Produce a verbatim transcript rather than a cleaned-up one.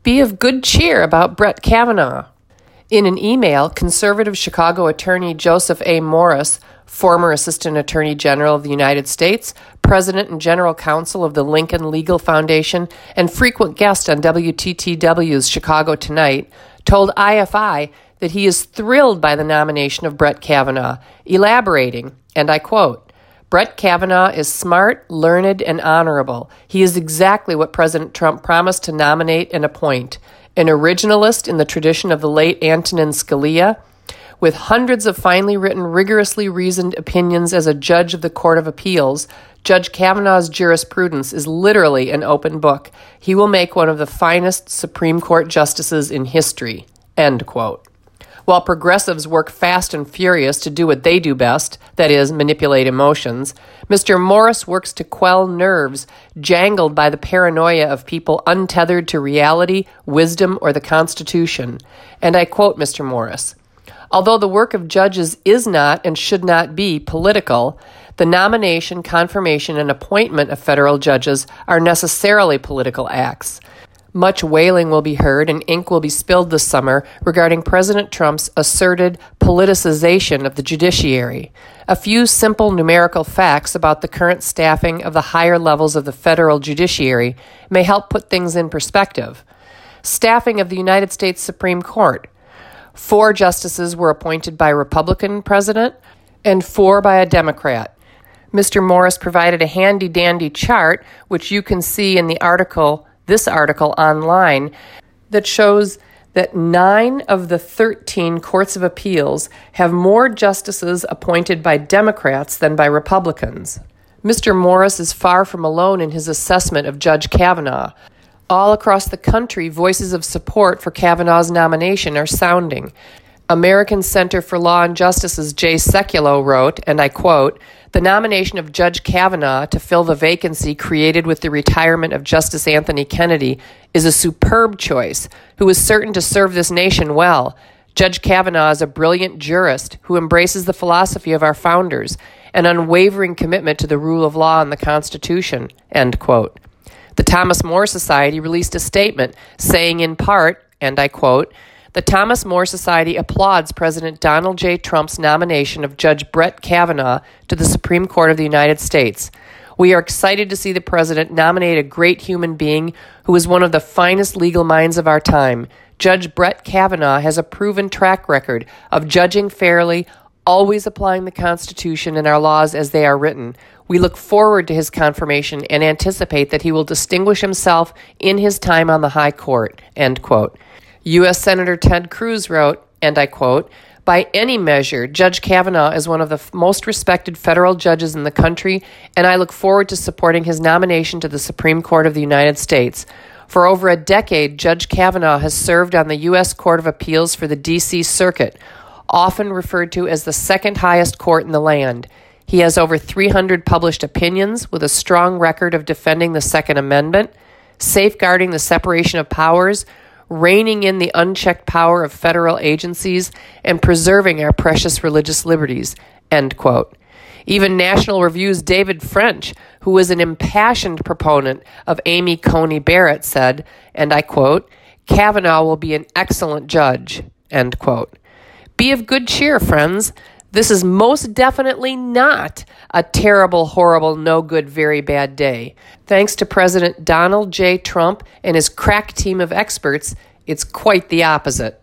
Be of good cheer about Brett Kavanaugh. In an email, conservative Chicago attorney Joseph A. Morris, former Assistant Attorney General of the United States, President and General Counsel of the Lincoln Legal Foundation, and frequent guest on W T T W's Chicago Tonight, told I F I that he is thrilled by the nomination of Brett Kavanaugh, elaborating, and I quote, "Brett Kavanaugh is smart, learned, and honorable. He is exactly what President Trump promised to nominate and appoint. An originalist in the tradition of the late Antonin Scalia, with hundreds of finely written, rigorously reasoned opinions as a judge of the Court of Appeals, Judge Kavanaugh's jurisprudence is literally an open book. He will make one of the finest Supreme Court justices in history." End quote. While progressives work fast and furious to do what they do best, that is, manipulate emotions, Mister Morris works to quell nerves jangled by the paranoia of people untethered to reality, wisdom, or the Constitution. And I quote Mister Morris, "Although the work of judges is not and should not be political, the nomination, confirmation, and appointment of federal judges are necessarily political acts. Much wailing will be heard and ink will be spilled this summer regarding President Trump's asserted politicization of the judiciary. A few simple numerical facts about the current staffing of the higher levels of the federal judiciary may help put things in perspective. Staffing of the United States Supreme Court. Four justices were appointed by a Republican president and four by a Democrat. Mister Morris provided a handy-dandy chart, which you can see in the article this article online, that shows that nine of the thirteen courts of appeals have more justices appointed by Democrats than by Republicans. Mister Morris is far from alone in his assessment of Judge Kavanaugh. All across the country, voices of support for Kavanaugh's nomination are sounding. American Center for Law and Justice's Jay Sekulow wrote, and I quote, "The nomination of Judge Kavanaugh to fill the vacancy created with the retirement of Justice Anthony Kennedy is a superb choice, who is certain to serve this nation well. Judge Kavanaugh is a brilliant jurist who embraces the philosophy of our founders, an unwavering commitment to the rule of law and the Constitution." End quote. The Thomas More Society released a statement saying in part, and I quote, "The Thomas More Society applauds President Donald J. Trump's nomination of Judge Brett Kavanaugh to the Supreme Court of the United States. We are excited to see the president nominate a great human being who is one of the finest legal minds of our time. Judge Brett Kavanaugh has a proven track record of judging fairly, always applying the Constitution and our laws as they are written. We look forward to his confirmation and anticipate that he will distinguish himself in his time on the high court." End quote. U S Senator Ted Cruz wrote, and I quote, "By any measure, Judge Kavanaugh is one of the f- most respected federal judges in the country, and I look forward to supporting his nomination to the Supreme Court of the United States. For over a decade, Judge Kavanaugh has served on the U S Court of Appeals for the D C Circuit, often referred to as the second highest court in the land. He has over three hundred published opinions with a strong record of defending the Second Amendment, safeguarding the separation of powers, reining in the unchecked power of federal agencies, and preserving our precious religious liberties." End quote. Even National Review's David French, who is an impassioned proponent of Amy Coney Barrett, said, and I quote, "Kavanaugh will be an excellent judge." End quote. Be of good cheer, friends. This is most definitely not a terrible, horrible, no good, very bad day. Thanks to President Donald J. Trump and his crack team of experts, it's quite the opposite.